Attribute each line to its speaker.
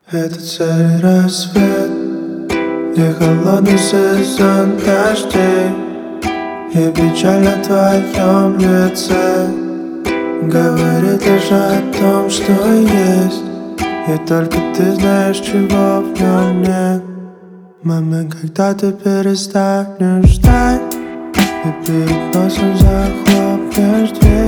Speaker 1: Это целый рассвет и холодный сезон дождей, и печаль на твоем лице говорит лишь о том, что есть, и только ты знаешь, чего в нем нет. Момент, когда ты перестанешь ждать, и перед носом захлопнешь дверь.